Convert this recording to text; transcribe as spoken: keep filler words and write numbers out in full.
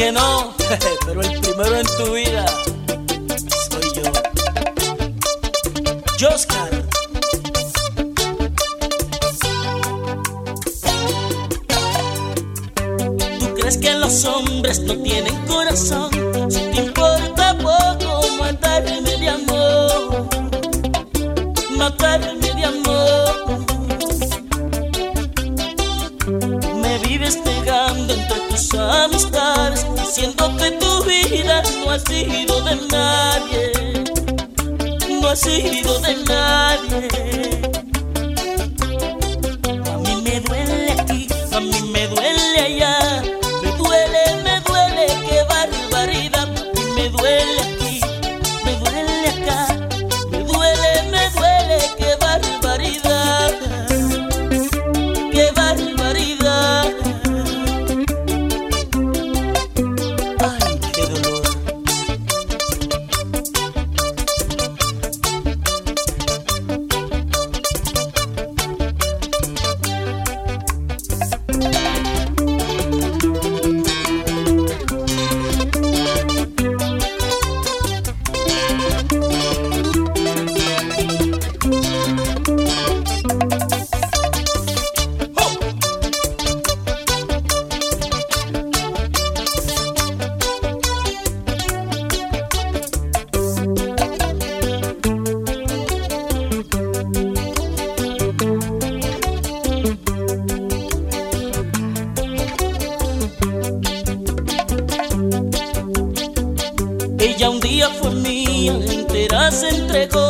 que no, pero el primero en tu vida soy yo. Joscar. ¿Tú crees que los hombres no tienen corazón? Si te importa poco matarme de amor, matarme de amor. Me vives pegando entre tus amistades, diciendo que tu vida no ha sido de nadie, no ha sido de nadie. A mí me duele aquí, a mí me duele allá, me duele, me duele, qué barbaridad. A mí me duele aquí, me duele acá, me duele, me duele, qué barbaridad, qué barbaridad. Ay, qué dolor. Ella un día fue mía, entera se entregó.